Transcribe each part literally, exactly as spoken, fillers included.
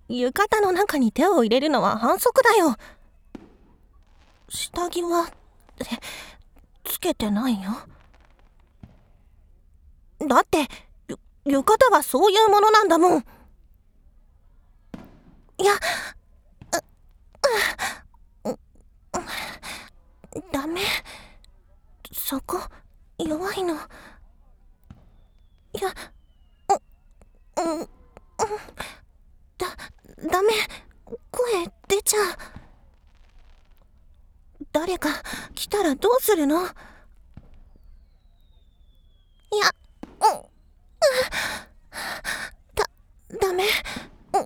浴衣の中に手を入れるのは反則だよ。下着はつけてないよ。だって浴衣はそういうものなんだもん。いや、う、う、ダメ。そこ弱いの。いや、う、うん、うん、だ、ダメ。声出ちゃう。誰か来たらどうするの？いや、うん、だ、ダメ。うん、うん、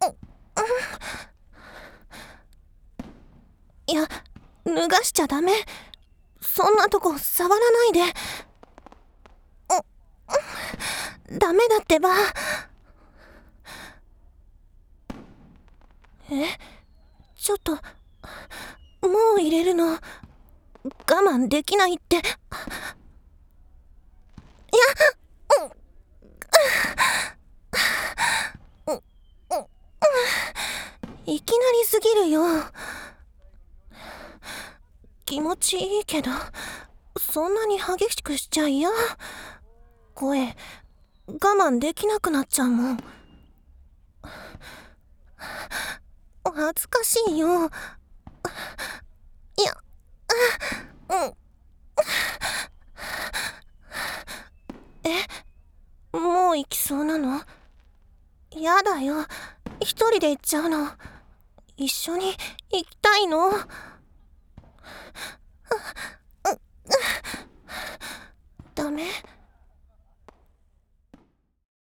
いや、脱がしちゃダメ。そんなとこ触らないで。うん、ダメだってば。え？ちょっと、もう入れるの我慢できないって。いや、うん、うん、うん、いきなりすぎるよ。気持ちいいけど、そんなに激しくしちゃ嫌。声、我慢できなくなっちゃうもん。恥ずかしいよ。いや、うん。え、もう行きそうなの？やだよ。一人で行っちゃうの。一緒に行きたいの。ダメ？